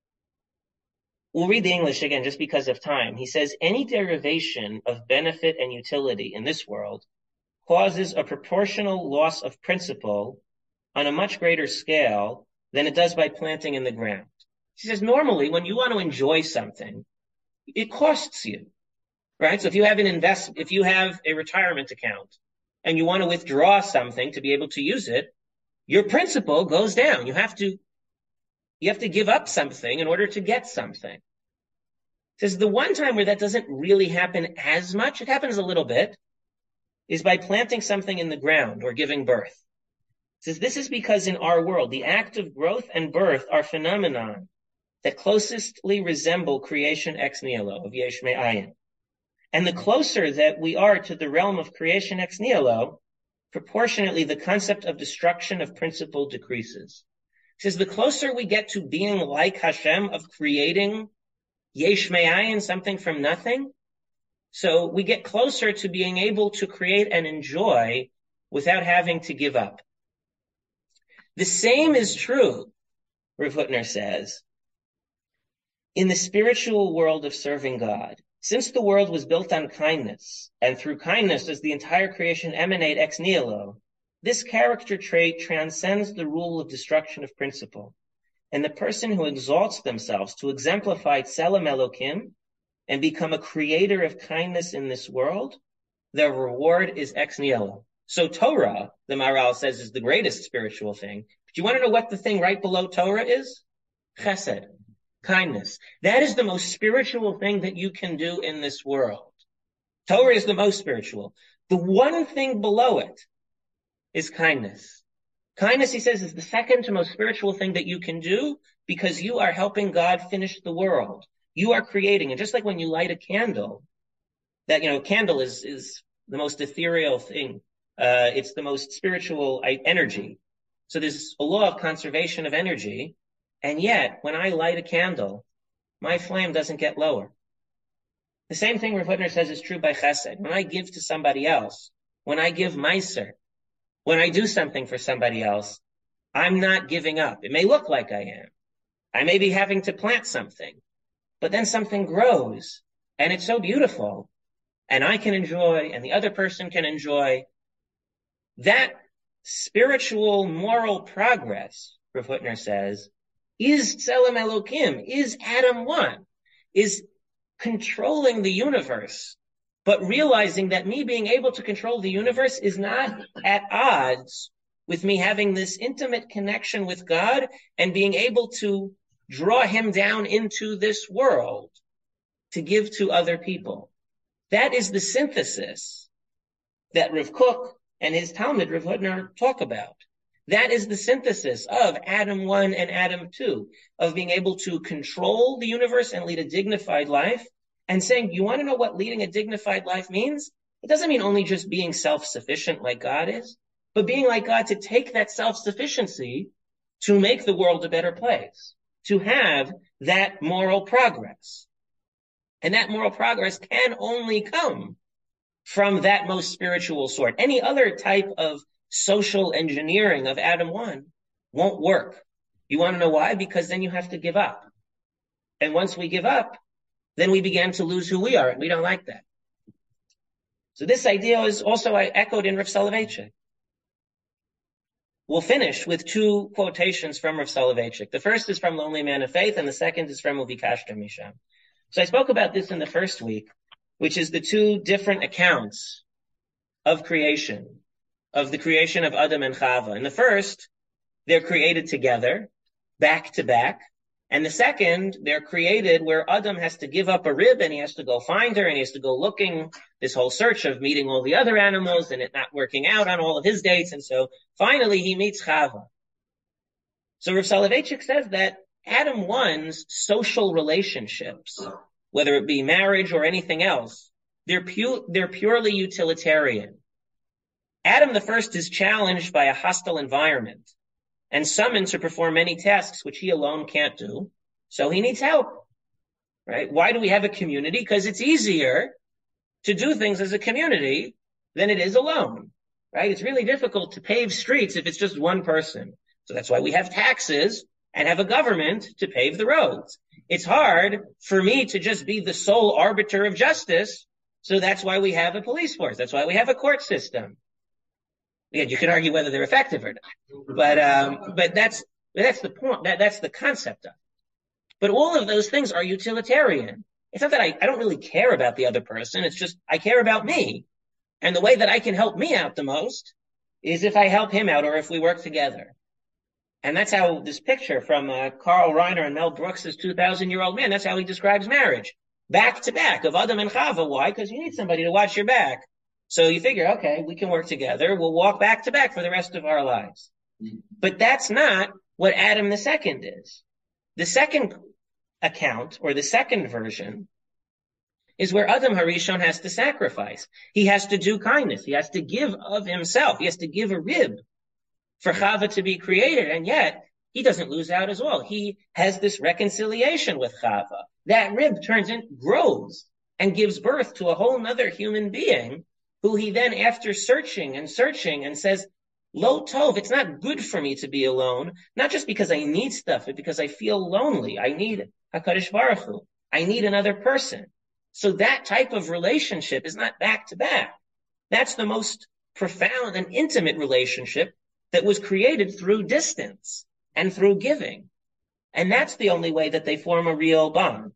We'll read the English again just because of time. He says, any derivation of benefit and utility in this world causes a proportional loss of principle on a much greater scale than it does by planting in the ground. He says, normally, when you want to enjoy something, it costs you, right? So if you have a retirement account and you want to withdraw something to be able to use it, your principal goes down. You have to give up something in order to get something. It says the one time where that doesn't really happen as much, it happens a little bit, is by planting something in the ground or giving birth. It says this is because in our world, the act of growth and birth are phenomena that closely resemble creation ex nihilo, of yesh me'ayin. And the closer that we are to the realm of creation ex nihilo, proportionately the concept of destruction of principle decreases. It says the closer we get to being like Hashem, of creating yesh me'ayin, something from nothing, so we get closer to being able to create and enjoy without having to give up. The same is true, Rav Hutner says, in the spiritual world of serving God. Since the world was built on kindness, and through kindness does the entire creation emanate ex nihilo, this character trait transcends the rule of destruction of principle. And the person who exalts themselves to exemplify Tselem Elokim and become a creator of kindness in this world, their reward is ex nihilo. So Torah, the Maharal says, is the greatest spiritual thing. But you want to know what the thing right below Torah is? Chesed, kindness. That is the most spiritual thing that you can do in this world. Torah is the most spiritual. The one thing below it is kindness. Kindness, he says, is the second to most spiritual thing that you can do because you are helping God finish the world. You are creating. And just like when you light a candle, that, a candle is the most ethereal thing. It's the most spiritual energy. So there's a law of conservation of energy. And yet, when I light a candle, my flame doesn't get lower. The same thing Rav Hutner says is true by chesed. When I give to somebody else, when I give meiser, when I do something for somebody else, I'm not giving up. It may look like I am. I may be having to plant something, but then something grows, and it's so beautiful, and I can enjoy, and the other person can enjoy. That spiritual moral progress, Rav Hutner says, is Tselem Elokim, is Adam 1, is controlling the universe, but realizing that me being able to control the universe is not at odds with me having this intimate connection with God and being able to draw him down into this world to give to other people. That is the synthesis that Rav Kook and his Talmud, Rav Hutner, talk about. That is the synthesis of Adam 1 and Adam 2, of being able to control the universe and lead a dignified life, and saying, you want to know what leading a dignified life means? It doesn't mean only just being self-sufficient like God is, but being like God to take that self-sufficiency to make the world a better place, to have that moral progress. And that moral progress can only come from that most spiritual sort. Any other type of social engineering of Adam 1 won't work. You want to know why? Because then you have to give up. And once we give up, then we begin to lose who we are, and we don't like that. So this idea is also echoed in Rav Soloveitchik. We'll finish with two quotations from Rav Soloveitchik. The first is from Lonely Man of Faith, and the second is from Uvikashta Misham. So I spoke about this in the first week, which is the two different accounts of creation, of the creation of Adam and Chava. In the first, they're created together, back to back. And the second, they're created where Adam has to give up a rib and he has to go find her and he has to go looking, this whole search of meeting all the other animals and it not working out on all of his dates. And so finally he meets Chava. So Rav Soloveitchik says that Adam 1's social relationships, whether it be marriage or anything else, they're purely utilitarian. Adam the first is challenged by a hostile environment and summoned to perform many tasks which he alone can't do. So he needs help, right? Why do we have a community? Because it's easier to do things as a community than it is alone. right? It's really difficult to pave streets if it's just one person. So that's why we have taxes and have a government to pave the roads. It's hard for me to just be the sole arbiter of justice. So that's why we have a police force. That's why we have a court system. Again, you can argue whether they're effective or not, but that's the point. That's the concept of it. But all of those things are utilitarian. It's not that I don't really care about the other person. It's just I care about me. And the way that I can help me out the most is if I help him out or if we work together. And that's how this picture from Carl Reiner and Mel Brooks' 2,000-year-old man, that's how he describes marriage. Back to back of Adam and Chava. Why? Because you need somebody to watch your back. So you figure, okay, we can work together. We'll walk back to back for the rest of our lives. But that's not what Adam II is. The second account, or the second version, is where Adam Harishon has to sacrifice. He has to do kindness. He has to give of himself. He has to give a rib for Chava to be created. And yet, he doesn't lose out as well. He has this reconciliation with Chava. That rib grows and gives birth to a whole nother human being who he then, after searching and says, Lo tov, it's not good for me to be alone, not just because I need stuff, but because I feel lonely. I need HaKadosh Baruch Hu. I need another person. So that type of relationship is not back to back. That's the most profound and intimate relationship that was created through distance and through giving. And that's the only way that they form a real bond.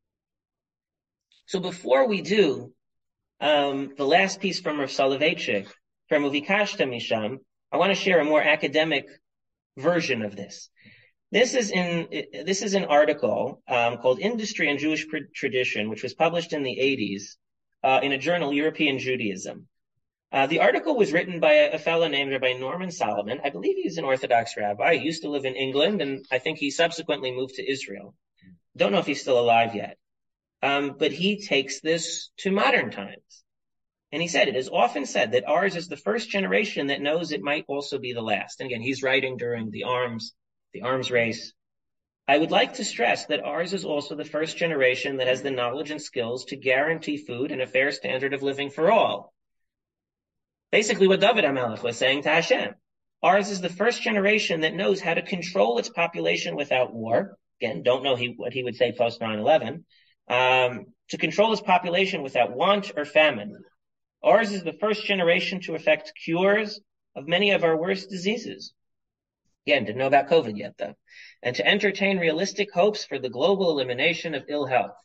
So before we do the last piece from Rav Soloveitchik, from Uvikashta Misham, I want to share a more academic version of this. This is an article called Industry and Jewish Tradition, which was published in the 80s in a journal, European Judaism. The article was written by a fellow named Rabbi Norman Solomon. I believe he's an Orthodox rabbi. He used to live in England, and I think he subsequently moved to Israel. Don't know if he's still alive yet. But he takes this to modern times. And he said, it is often said that ours is the first generation that knows it might also be the last. And again, he's writing during the arms race. I would like to stress that ours is also the first generation that has the knowledge and skills to guarantee food and a fair standard of living for all. Basically what David HaMelech was saying to Hashem. Ours is the first generation that knows how to control its population without war. Again, don't know what he would say post 9/11. To control its population without want or famine. Ours is the first generation to effect cures of many of our worst diseases. Again, didn't know about COVID yet, though. And to entertain realistic hopes for the global elimination of ill health.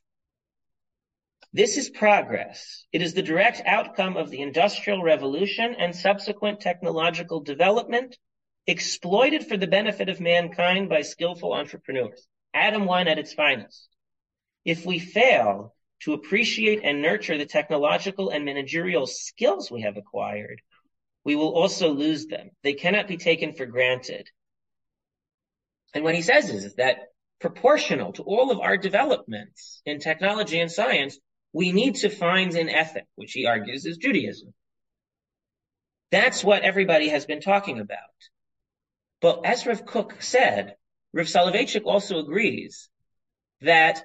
This is progress. It is the direct outcome of the Industrial Revolution and subsequent technological development, exploited for the benefit of mankind by skillful entrepreneurs. Adam 1 at its finest. If we fail to appreciate and nurture the technological and managerial skills we have acquired, we will also lose them. They cannot be taken for granted. And what he says is that proportional to all of our developments in technology and science, we need to find an ethic, which he argues is Judaism. That's what everybody has been talking about. But as Rav Kook said, Rav Soloveitchik also agrees that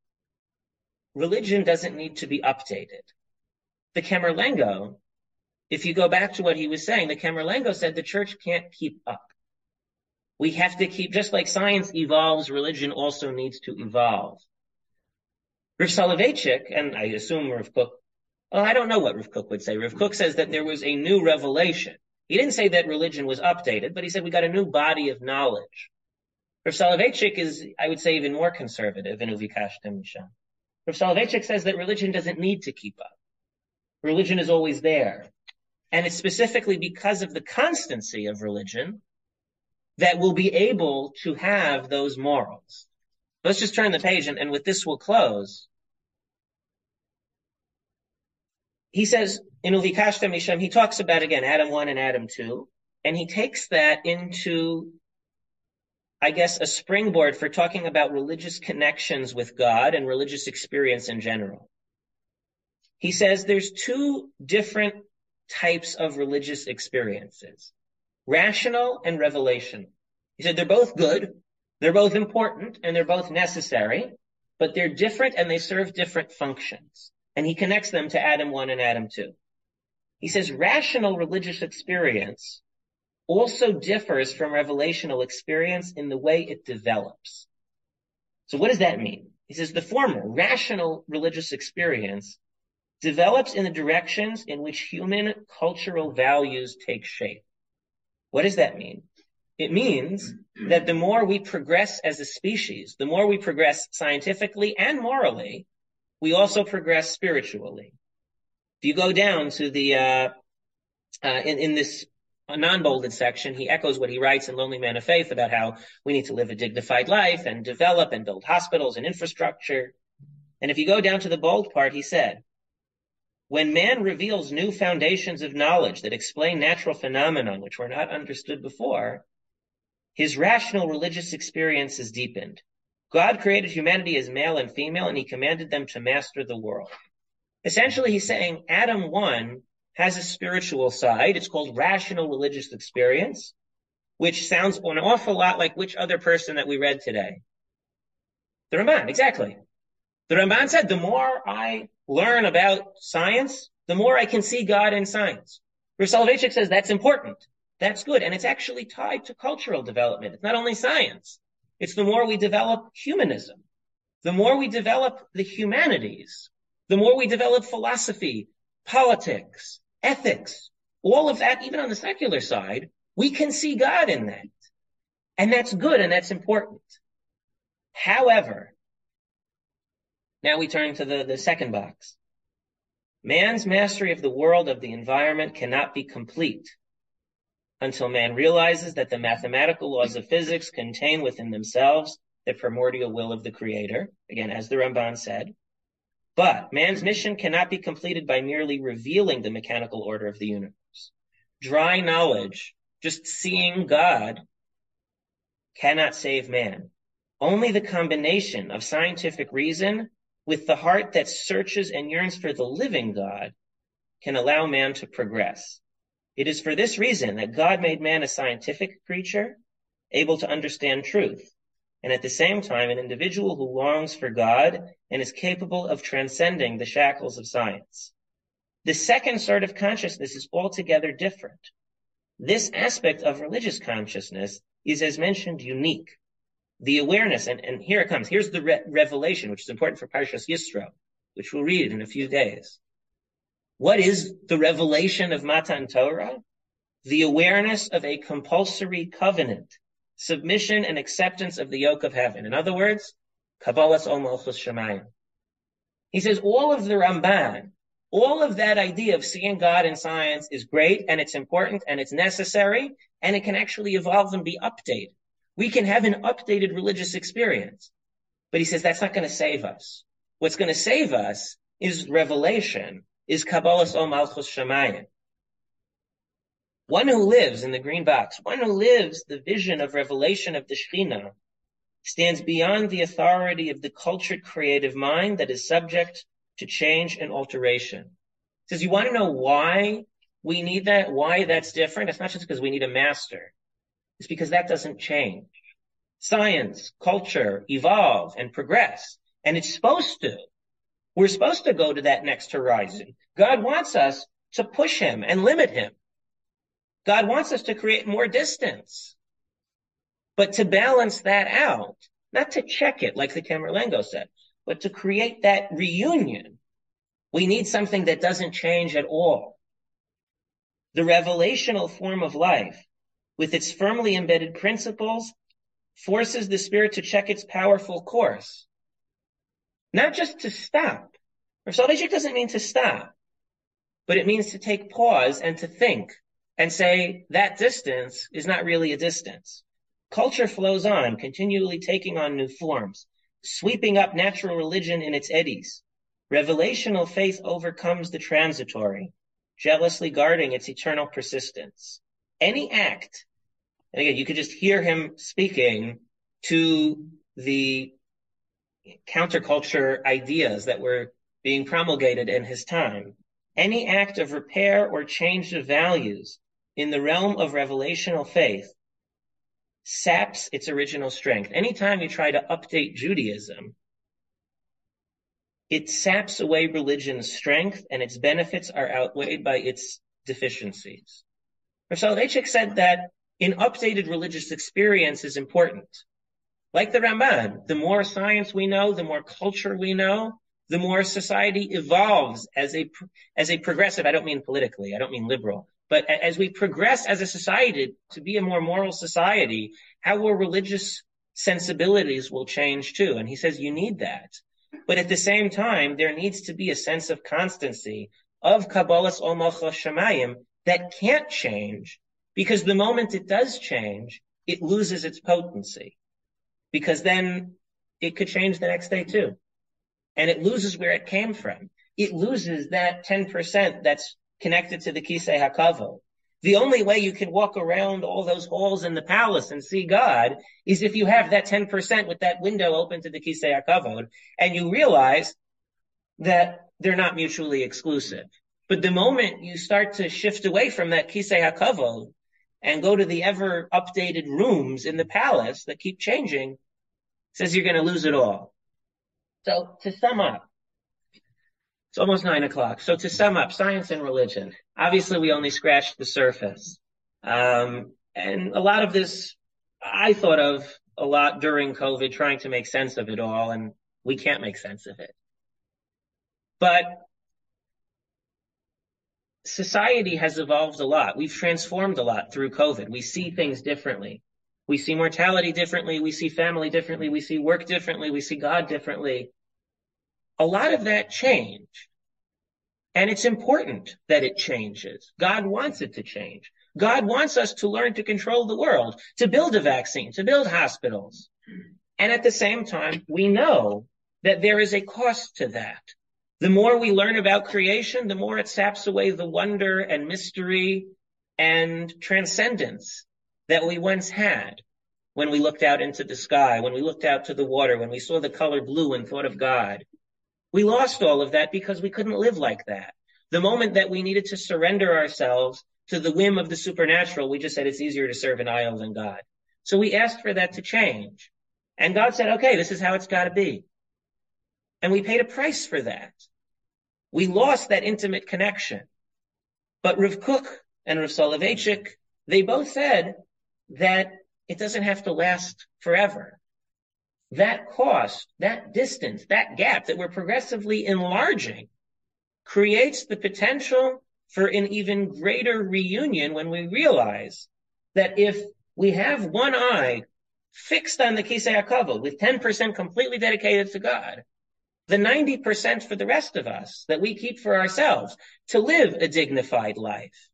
religion doesn't need to be updated. The Kemerlengo, if you go back to what he was saying, the Kemerlengo said the church can't keep up. We have to keep, just like science evolves, religion also needs to evolve. Rav Soloveitchik, and I assume Rav Kook, well, I don't know what Rav Kook would say. Rav Kook says that there was a new revelation. He didn't say that religion was updated, but he said we got a new body of knowledge. Rav Soloveitchik is, I would say, even more conservative in Uvikashta Misham. Rav Soloveitchik says that religion doesn't need to keep up. Religion is always there. And it's specifically because of the constancy of religion that we'll be able to have those morals. Let's just turn the page, and with this we'll close. He says, in Uvikashta Misham, he talks about, again, Adam 1 and Adam 2, and he takes that into, I guess, a springboard for talking about religious connections with God and religious experience in general. He says there's two different types of religious experiences, rational and revelational. He said they're both good, they're both important, and they're both necessary, but they're different and they serve different functions. And he connects them to Adam 1 and Adam 2. He says rational religious experience also differs from revelational experience in the way it develops. So what does that mean? He says the former, rational religious experience, develops in the directions in which human cultural values take shape. What does that mean? It means that the more we progress as a species, the more we progress scientifically and morally, we also progress spiritually. If you go down to the, in this non-bolded section, he echoes what he writes in Lonely Man of Faith about how we need to live a dignified life and develop and build hospitals and infrastructure. And if you go down to the bold part, he said, when man reveals new foundations of knowledge that explain natural phenomena which were not understood before, his rational religious experience is deepened. God created humanity as male and female, and he commanded them to master the world. Essentially, he's saying Adam 1 has a spiritual side. It's called rational religious experience, which sounds an awful lot like which other person that we read today? The Ramban, exactly. The Ramban said, the more I learn about science, the more I can see God in science. Rav Soloveitchik says that's important. That's good. And it's actually tied to cultural development. It's not only science. It's the more we develop humanism, the more we develop the humanities, the more we develop philosophy, politics, ethics, all of that, even on the secular side, we can see God in that. And that's good and that's important. However, now we turn to the second box. Man's mastery of the world, of the environment, cannot be complete until man realizes that the mathematical laws of physics contain within themselves the primordial will of the Creator, again, as the Ramban said. But man's mission cannot be completed by merely revealing the mechanical order of the universe. Dry knowledge, just seeing God, cannot save man. Only the combination of scientific reason with the heart that searches and yearns for the living God can allow man to progress. It is for this reason that God made man a scientific creature, able to understand truth, and at the same time an individual who longs for God and is capable of transcending the shackles of science. The second sort of consciousness is altogether different. This aspect of religious consciousness is, as mentioned, unique. The awareness, and here it comes, here's the revelation, which is important for Parshas Yisro, which we'll read in a few days. What is the revelation of Matan Torah? The awareness of a compulsory covenant, submission and acceptance of the yoke of heaven. In other words, Kabbalas Ol Malchus Shemayim. He says all of the Ramban, all of that idea of seeing God in science is great and it's important and it's necessary and it can actually evolve and be updated. We can have an updated religious experience. But he says that's not going to save us. What's going to save us is revelation, is Kabbalas Ol Malchus Shemayim. One who lives in the green box, one who lives the vision of revelation of the Shekhinah, stands beyond the authority of the cultured creative mind that is subject to change and alteration. He says, you want to know why we need that, why that's different? It's not just because we need a master. It's because that doesn't change. Science, culture evolve and progress, and it's supposed to. We're supposed to go to that next horizon. God wants us to push him and limit him. God wants us to create more distance. But to balance that out, not to check it like the Camerlengo said, but to create that reunion, we need something that doesn't change at all. The revelational form of life, with its firmly embedded principles, forces the spirit to check its powerful course. Not just to stop. Rav Soloveitchik doesn't mean to stop, but it means to take pause and to think and say that distance is not really a distance. Culture flows on, continually taking on new forms, sweeping up natural religion in its eddies. Revelational faith overcomes the transitory, jealously guarding its eternal persistence. Any act, and again, you could just hear him speaking to the counterculture ideas that were being promulgated in his time. Any act of repair or change of values in the realm of revelational faith saps its original strength. Anytime you try to update Judaism, it saps away religion's strength and its benefits are outweighed by its deficiencies. Rav Soloveitchik said that an updated religious experience is important. Like the Ramban, the more science we know, the more culture we know, the more society evolves as a progressive, I don't mean politically, I don't mean liberal, but as we progress as a society to be a more moral society, our religious sensibilities will change too. And he says you need that. But at the same time, there needs to be a sense of constancy of Kabbalas Ol Malchus Shamayim that can't change, because the moment it does change, it loses its potency. Because then it could change the next day too. And it loses where it came from. It loses that 10% that's connected to the Kisei HaKavod. The only way you can walk around all those halls in the palace and see God is if you have that 10% with that window open to the Kisei HaKavod, and you realize that they're not mutually exclusive. But the moment you start to shift away from that Kisei HaKavod and go to the ever updated rooms in the palace that keep changing, says you're going to lose it all. So to sum up, it's almost 9:00. So to sum up, science and religion. Obviously, we only scratched the surface. And a lot of this, I thought of a lot during COVID, trying to make sense of it all, and we can't make sense of it. But society has evolved a lot. We've transformed a lot through COVID. We see things differently. We see mortality differently. We see family differently. We see work differently. We see God differently. A lot of that changed. And it's important that it changes. God wants it to change. God wants us to learn to control the world, to build a vaccine, to build hospitals. And at the same time, we know that there is a cost to that. The more we learn about creation, the more it saps away the wonder and mystery and transcendence that we once had when we looked out into the sky, when we looked out to the water, when we saw the color blue and thought of God. We lost all of that because we couldn't live like that. The moment that we needed to surrender ourselves to the whim of the supernatural, we just said it's easier to serve an idol than God. So we asked for that to change. And God said, okay, this is how it's got to be. And we paid a price for that. We lost that intimate connection. But Rav Kook and Rav Soloveitchik, they both said that it doesn't have to last forever. That cost, that distance, that gap that we're progressively enlarging creates the potential for an even greater reunion when we realize that if we have one eye fixed on the Kisei HaKavod with 10% completely dedicated to God, the 90% for the rest of us that we keep for ourselves to live a dignified life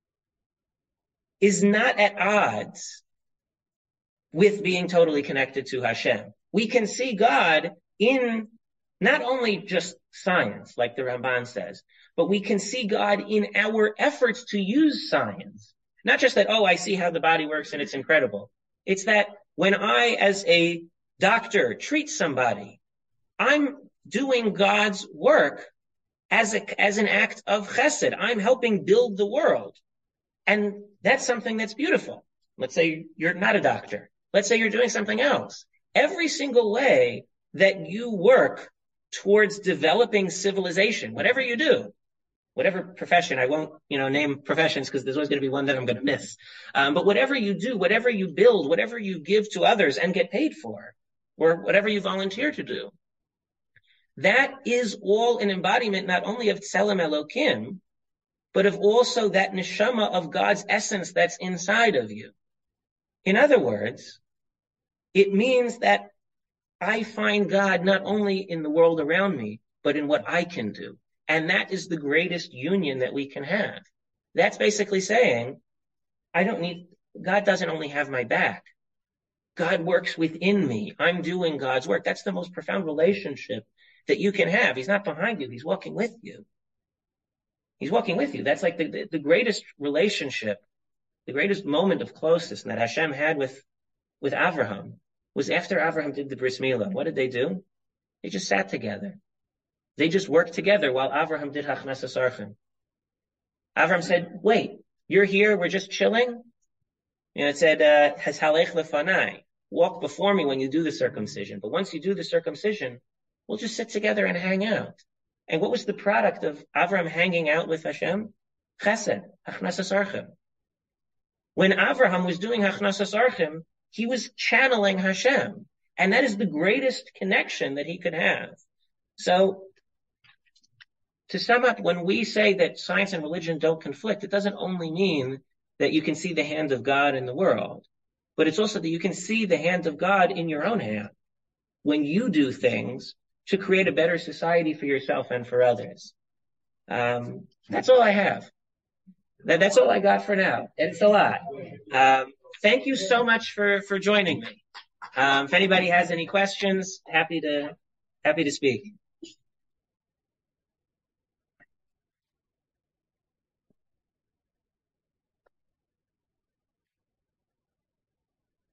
is not at odds with being totally connected to Hashem. We can see God in not only just science, like the Ramban says, but we can see God in our efforts to use science. Not just that, oh, I see how the body works and it's incredible. It's that when I, as a doctor, treat somebody, I'm doing God's work as an act of chesed. I'm helping build the world. And that's something that's beautiful. Let's say you're not a doctor. Let's say you're doing something else. Every single way that you work towards developing civilization, whatever you do, whatever profession, I won't, name professions because there's always going to be one that I'm going to miss. But whatever you do, whatever you build, whatever you give to others and get paid for, or whatever you volunteer to do, that is all an embodiment not only of Tselem Elokim, but of also that neshama of God's essence that's inside of you. In other words, it means that I find God not only in the world around me, but in what I can do. And that is the greatest union that we can have. That's basically saying, God doesn't only have my back. God works within me. I'm doing God's work. That's the most profound relationship that you can have. He's not behind you. He's walking with you. He's walking with you. That's like the greatest relationship, the greatest moment of closeness that Hashem had with Avraham was after Avraham did the bris milah. What did they do? They just sat together. They just worked together while Avraham did hachnesas archim. Avraham said, wait, you're here, we're just chilling? It said, halech lefanai, walk before me when you do the circumcision. But once you do the circumcision, we'll just sit together and hang out. And what was the product of Avraham hanging out with Hashem? Chesed, Hachnasas Orchim. When Avraham was doing Hachnasas Orchim, he was channeling Hashem. And that is the greatest connection that he could have. So, to sum up, when we say that science and religion don't conflict, it doesn't only mean that you can see the hand of God in the world, but it's also that you can see the hand of God in your own hand when you do things to create a better society for yourself and for others. That's all I have. That's all I got for now. It's a lot. Thank you so much for joining me. If anybody has any questions, happy to speak.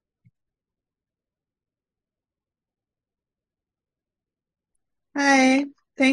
Hi.